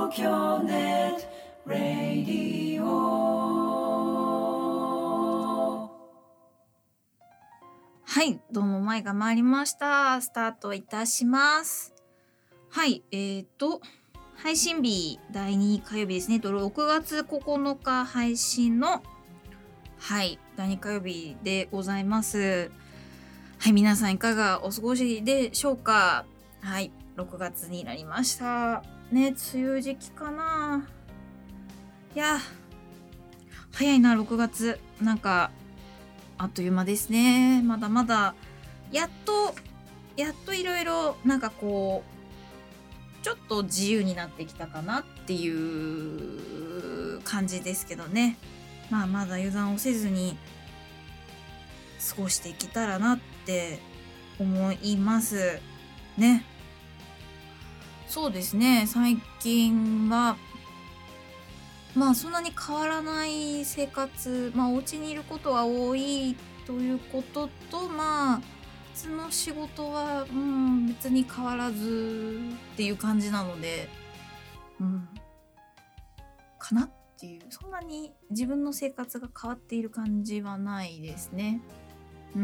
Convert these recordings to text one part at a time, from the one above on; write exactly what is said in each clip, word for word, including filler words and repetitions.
東京ネットラディオ。はい、どうも前が参りました。スタートいたします。はい、えーと配信日だいに火曜日ですね。ろくがつここのか配信のはいだいに火曜日でございます。はい、皆さんいかがお過ごしでしょうか。はい、ろくがつになりましたね。梅雨時期かな。いや早いな。ろくがつなんかあっという間ですね。まだまだやっとやっといろいろなんかこうちょっと自由になってきたかなっていう感じですけどね。まあまだ油断をせずに過ごしていけたらなって思いますね。そうですね、最近はまあそんなに変わらない生活、まあお家にいることは多いということと、まあ普通の仕事は、うん、別に変わらずっていう感じなので、うん、かなっていう、そんなに自分の生活が変わっている感じはないですね。うん、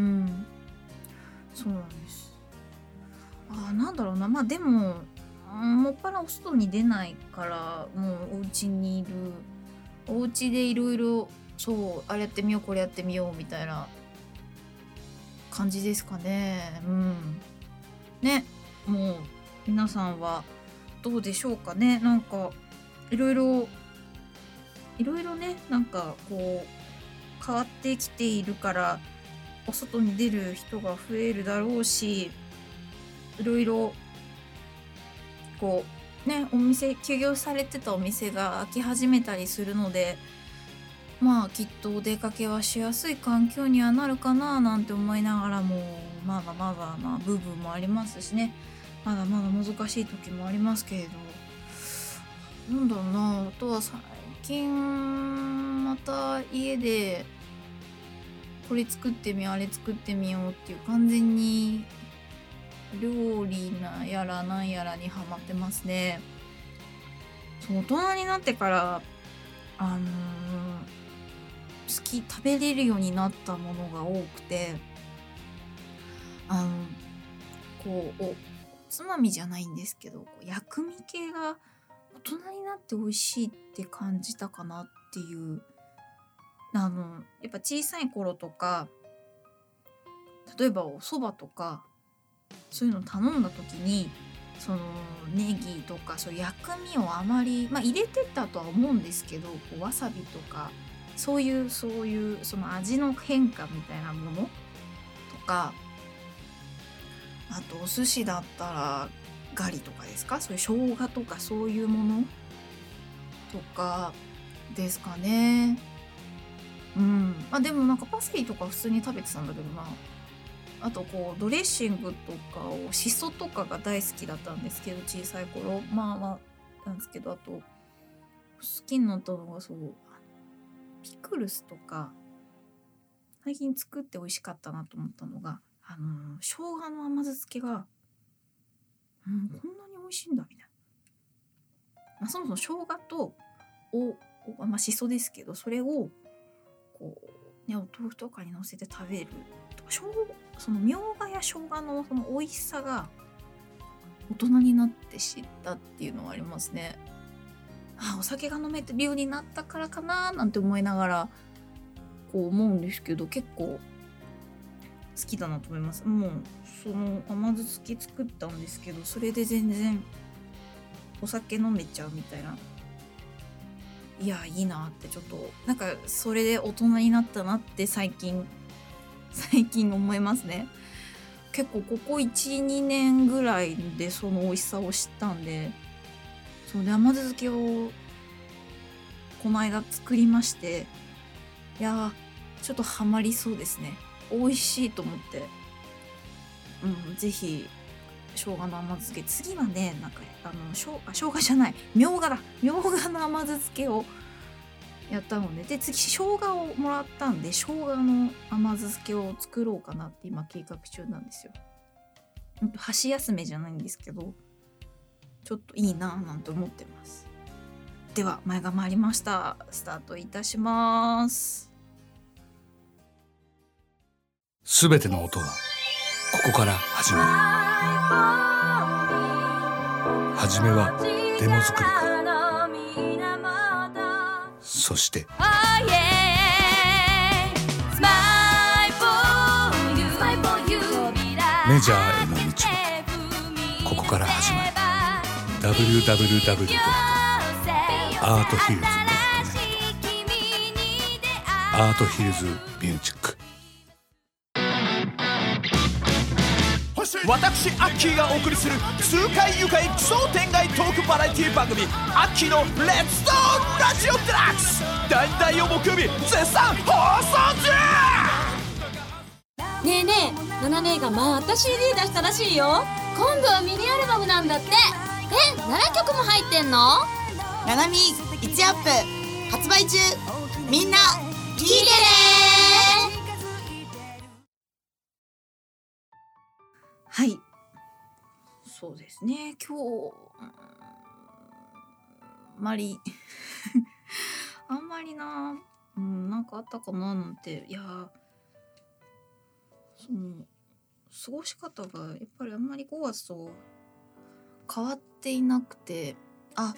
そうなんです。あーなんだろうな、まあでももっぱらお外に出ないからもうお家にいる、お家でいろいろそうあれやってみようこれやってみようみたいな感じですかね。うんね、もう皆さんはどうでしょうかね。なんかいろいろいろいろね、なんかこう変わってきているからお外に出る人が増えるだろうし、いろいろこうね、お店休業されてたお店が開き始めたりするので、まあきっとお出かけはしやすい環境にはなるかななんて思いながらも、まだまだな部分もありますしね、まだまだ難しい時もありますけれど、なんだろうな、あとは最近また家でこれ作ってみようあれ作ってみようっていう、完全に料理なやらなんやらにハマってますね。そう、大人になってからあのー好き食べれるようになったものが多くて、あのこうおつまみじゃないんですけど、こう薬味系が大人になって美味しいって感じたかなっていう。あのやっぱ小さい頃とか、例えばお蕎麦とかそういうの頼んだ時に、そのネギとかそういう薬味をあまり、まあ、入れてたとは思うんですけど、こうわさびとかそういうそういうその味の変化みたいなものとか、あとお寿司だったらガリとかですか、そういう生姜とかそういうものとかですかね。うん、まあでもなんかパセリとか普通に食べてたんだけどな。あとこうドレッシングとかをしそとかが大好きだったんですけど、小さい頃まあまあなんですけど、あと好きになったのがそうピクルスとか、最近作って美味しかったなと思ったのが、あの生姜の甘酢漬けが、うん、こんなに美味しいんだみたいな、まあ、そもそも生姜とおお、まあ、しそですけど、それをこうねお豆腐とかに乗せて食べるとか、そのみょうがや生姜のその美味しさが大人になって知ったっていうのはありますね。あ、お酒が飲めるようになったからかななんて思いながらこう思うんですけど、結構好きだなと思います。もうその甘酢漬け作ったんですけど、それで全然お酒飲めちゃうみたいな。いやいいなって、ちょっとなんかそれで大人になったなって最近最近思いますね。結構ここいち、にねんぐらいでその美味しさを知ったんで、そうで甘酢漬けをこの間作りまして、いやーちょっとハマりそうですね。美味しいと思って、うん、ぜひ生姜の甘酢漬け、次はね、なんかあの生姜生姜じゃない、みょうがだ、みょうがの甘酢漬けをやったので、で次生姜をもらったんで、生姜の甘酢漬けを作ろうかなって今計画中なんですよ。箸休めじゃないんですけど、ちょっといいなぁなんて思ってます。 では前が回りました。スタートいたします。 すべての音はここから始まる。はじめはデモ作りから、そしてメジャーへの道もここから始まる。 ダブリューダブリューダブリュードットアートヒルズドットネット アートヒルズミュージック。 私アッキーがお送りする痛快愉快奇想天外トークバラエティ番組アッキーのレッツトーンラジオデラックス、だいたいを木曜日絶賛放送中。 ねえねえ、ナナ姉がまた シーディー 出したらしいよ。今度はミニアルバムなんだって。え、ななきょくも入ってんの？ ナナミいちアップ発売中。みんな聞いてね。 はい、そうですね。今日あんまりあんまりな、うん、なんかあったかななんて。いや、その過ごし方がやっぱりあんまりごがつと変わっていなくて、あ、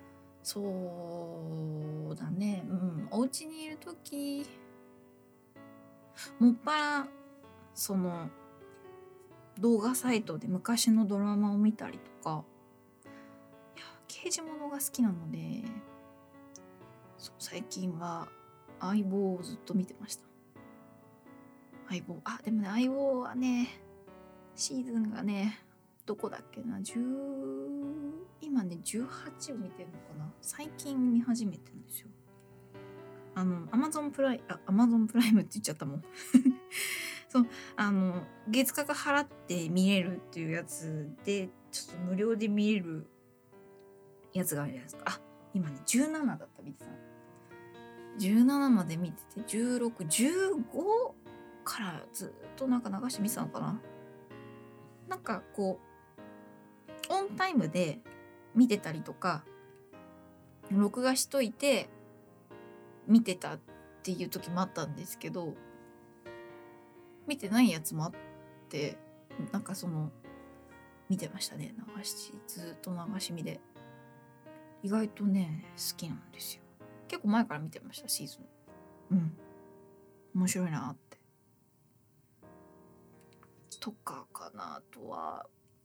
そうだね、うん、お家にいるときもっぱらその動画サイトで昔のドラマを見たりとか、いや刑事物が好きなので、そう最近は相棒をずっと見てました。相棒、あ、でもね、相棒はね、シーズンがね、どこだっけな、じゅう今ねじゅうはちを見てるのかな。最近見始めてるんですよ。あの Amazon プライあ Amazon プライムって言っちゃったもんそう、あの月額払って見れるっていうやつで、ちょっと無料で見れるやつがあるじゃないですか。あ、今ねじゅうななだった、見てたのじゅうななまで見てて、じゅうろく、じゅうごからずっとなんか流して見てたのかな。なんかこうオンタイムで見てたりとか、録画しといて見てたっていう時もあったんですけど、見てないやつもあって、なんかその見てましたね。流しずっと流し見で、意外とね好きなんですよ。結構前から見てました、シーズン。うん、面白いなってとかかな。あとは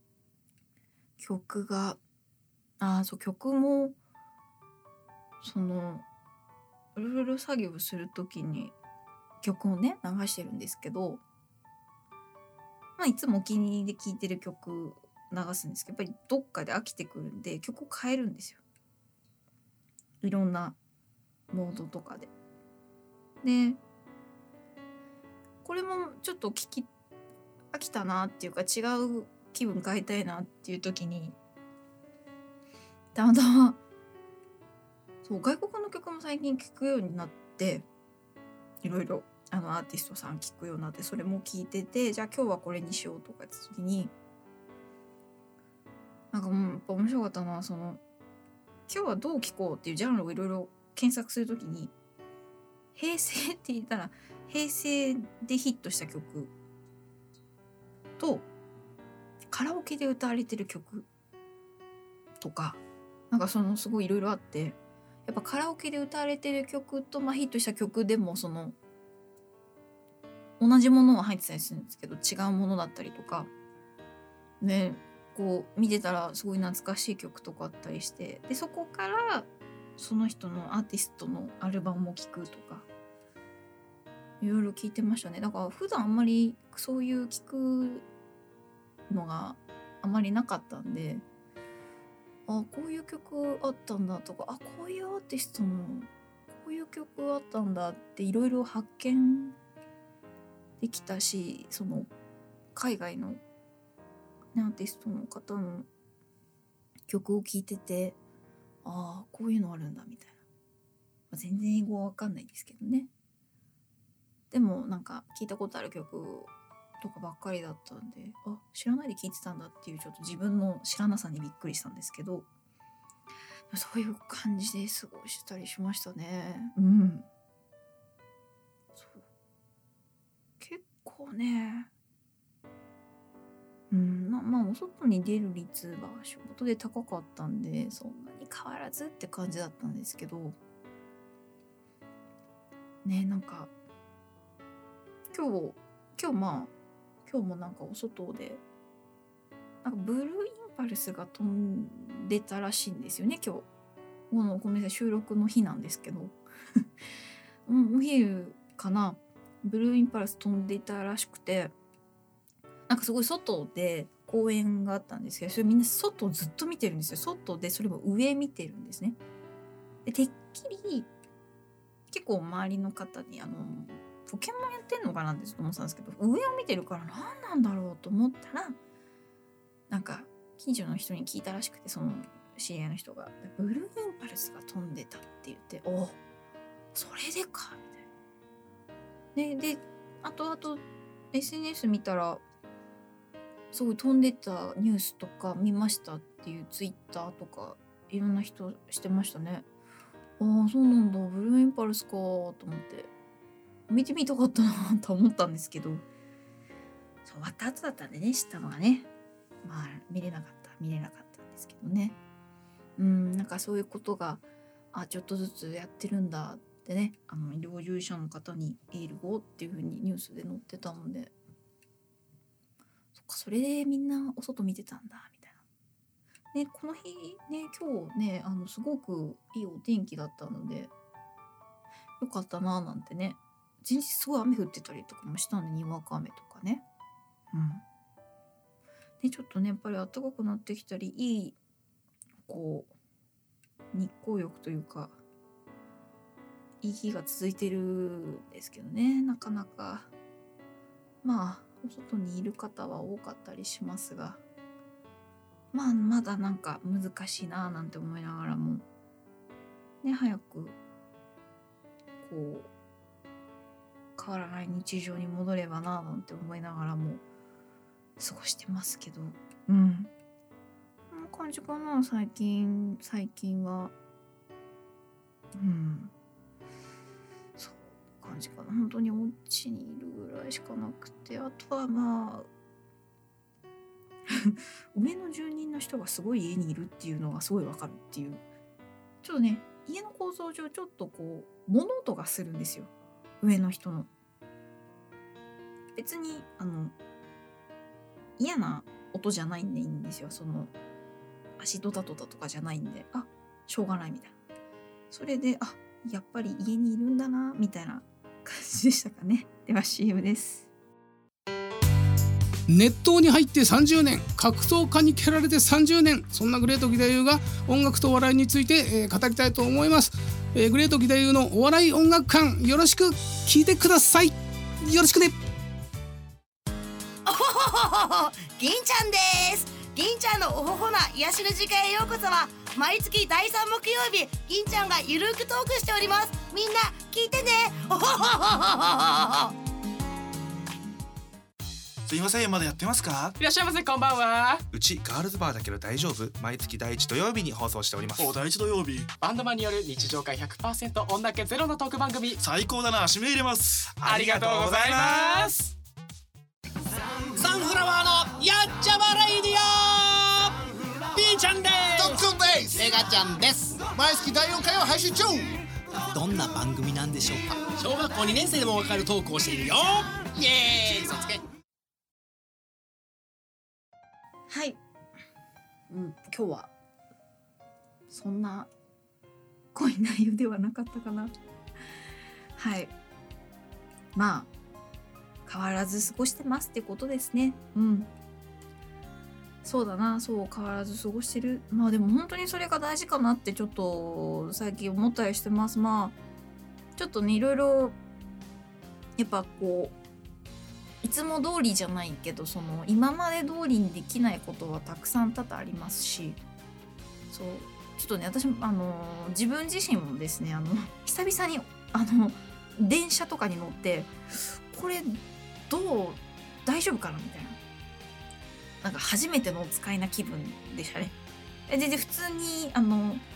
曲が、あ、そう、曲もそのいろいろ作業するときに曲をね流してるんですけど、まあいつもお気に入りで聴いてる曲流すんですけど、やっぱりどっかで飽きてくるんで曲を変えるんですよ。いろんなモードとかで。で、これもちょっと聞き飽きたなっていうか、違う気分変えたいなっていう時に、たまたまそう外国の曲も最近聴くようになって、いろいろあのアーティストさん聴くようになって、それも聴いてて、じゃあ今日はこれにしようとかって時に、なんかもうやっぱ面白かったな。その今日はどう聴こうっていうジャンルをいろいろ検索するときに、平成って言ったら平成でヒットした曲とカラオケで歌われてる曲とか、なんかそのすごいいろいろあって、やっぱカラオケで歌われてる曲と、まあ、ヒットした曲でもその同じものは入ってたりするんですけど、違うものだったりとかね、こう見てたらすごい懐かしい曲とかあったりして、でそこからその人のアーティストのアルバムを聴くとかいろいろ聞いてましたね。だから普段あんまりそういう聞くのがあんまりなかったんで、あ、こういう曲あったんだとか、あ、こういうアーティストのこういう曲あったんだっていろいろ発見できたし、その海外のアーティストの方の曲を聴いてて、ああこういうのあるんだみたいな、まあ、全然英語は分かんないですけどね。でもなんか聞いたことある曲とかばっかりだったんで、あ、知らないで聴いてたんだっていう、ちょっと自分の知らなさにびっくりしたんですけど、 そういう感じで過ごしたりしましたね。うんそう結構ねうんまあまあお外に出る率は仕事で高かったんでそんなに変わらずって感じだったんですけどねなんか今日今日まあ今日もなんかお外でなんかブルーインパルスが飛んでたらしいんですよね今日。このごめんなさい収録の日なんですけどお昼かなブルーインパルス飛んでいたらしくてなんかすごい外で公園があったんですけどそれみんな外をずっと見てるんですよ。外でそれも上見てるんですね。でてっきり結構周りの方にあのポケモンやってんのかなってずっと思ってたんですけど上を見てるから何なんだろうと思ったらなんか近所の人に聞いたらしくてその知り合いの人がブルーインパルスが飛んでたって言っておそれでかみたいな。でで後々 エスエヌエス 見たらすごい飛んでたニュースとか見ましたっていうツイッターとかいろんな人してましたね。ああそうなんだブルーインパルスかと思って見てみたかったなと思ったんですけどそう終わった後だったんでね知ったのがねまあ見れなかった見れなかったんですけどねうんなんかそういうことがあちょっとずつやってるんだってねあの医療従事者の方にエールをっていう風にニュースで載ってたのでそっかそれでみんなお外見てたんだみたいなねこの日ね今日ねあのすごくいいお天気だったのでよかったななんてね前日すごい雨降ってたりとかもしたんでにわか雨とかねうんでちょっとねやっぱり暖かくなってきたりいいこう日光浴というかいい日が続いてるんですけどねなかなかまあお外にいる方は多かったりしますがまあまだなんか難しいななんて思いながらもね早くこう変わらない日常に戻ればななんて思いながらも過ごしてますけどうんこんな感じかな最近最近はうんそう感じかな本当にお家にいるぐらいしかなくてあとはまあ上の住人の人がすごい家にいるっていうのがすごいわかるっていうちょっとね家の構造上ちょっとこう物音がするんですよ上の人の別にあの嫌な音じゃないんでいいんですよその足ドタドタとかじゃないんであしょうがないみたいなそれであやっぱり家にいるんだなみたいな感じでしたかね。では シーエム です。 熱湯に入ってさんじゅうねん格闘家に蹴られてさんじゅうねんそんなグレート義太夫が音楽とお笑いについて、えー、語りたいと思います、えー、グレート義太夫のお笑い音楽館よろしく聞いてくださいよろしくねおほほほほ銀ちゃんです。銀ちゃんのおほほな癒しの時間へようこそは毎月だいさん木曜日銀ちゃんがゆるくトークしております。みんな聞いてねおほほほほほすいませんまだやってますか？ いらっしゃいませこんばんは。 うちガールズバーだけど大丈夫毎月第一土曜日に放送しております。 お第一土曜日バンドマンによる日常会 ひゃくパーセント 女気ゼロのトーク番組最高だな締め入れますありがとうございますサンフラワーのやっちゃまレイディオピーちゃんですトッツンですメガちゃんです毎月だいよんかいを配信中どんな番組なんでしょうか小学校にねん生でもわかるトークをしているよイエーイ嘘つけはい、うん、今日はそんな濃い内容ではなかったかな。はいまあ変わらず過ごしてますってことですね。うんそうだなそう変わらず過ごしてる。まあでも本当にそれが大事かなってちょっと最近思ったりしてます。まあちょっとねいろいろやっぱこういつも通りじゃないけどその今まで通りにできないことはたくさん多々ありますしそうちょっとね私もあの自分自身もですねあの久々にあの電車とかに乗ってこれどう大丈夫かなみたいななんか初めてのお使いな気分でしたね。でで普通にあの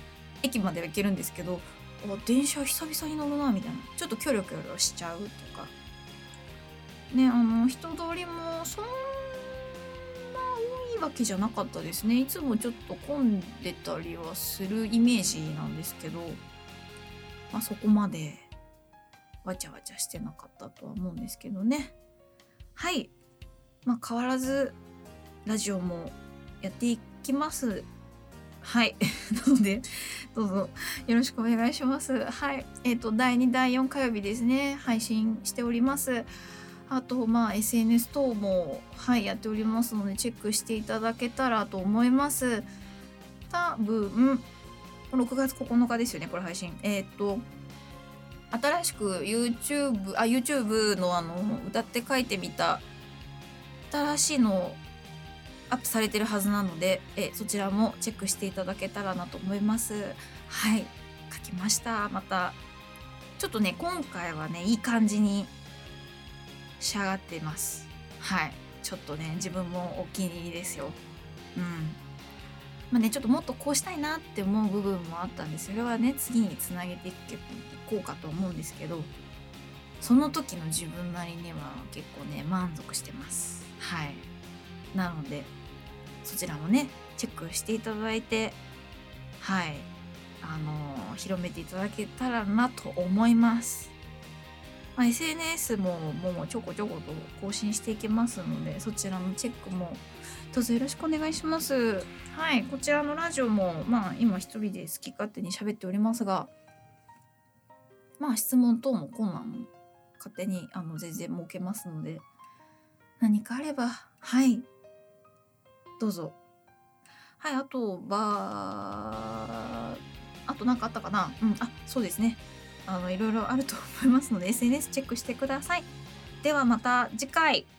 駅までは行けるんですけど、電車久々に乗るなみたいな、ちょっとキョロキョロしちゃうとかね、あの人通りもそんな多いわけじゃなかったですね。いつもちょっと混んでたりはするイメージなんですけど、まあ、そこまでわちゃわちゃしてなかったとは思うんですけどね。はい、まあ、変わらずラジオもやっていきます。はいなのでどうぞよろしくお願いします。はい、えっとだいにだいよん火曜日ですね、配信しております。あとまあ エスエヌエス 等もはいやっておりますのでチェックしていただけたらと思います。多分ろくがつここのかですよね、これ配信。えっと新しく YouTube あ YouTube のあの歌って書いてみた新しいのアップされてるはずなので、えそちらもチェックしていただけたらなと思います。はい、書きました。またちょっとね今回はねいい感じに仕上がってます。はい、ちょっとね自分もお気に入りですよ。うんまあね、ちょっともっとこうしたいなって思う部分もあったんで、それはね次につなげていこうかと思うんですけど、その時の自分なりには結構ね満足してます。はい、なのでそちらもねチェックしていただいて、はいあのー、広めていただけたらなと思います。まあ、エスエヌエス ももうちょこちょこと更新していきますので、そちらのチェックもどうぞよろしくお願いします。はい、こちらのラジオもまあ今一人で好き勝手に喋っておりますが、まあ質問等もコーナーも勝手にあの全然設けますので、何かあればはいどうぞ。はい、あとはあと何かあったかな。うんあそうですね、あのいろいろあると思いますので エスエヌエス チェックしてください。ではまた次回。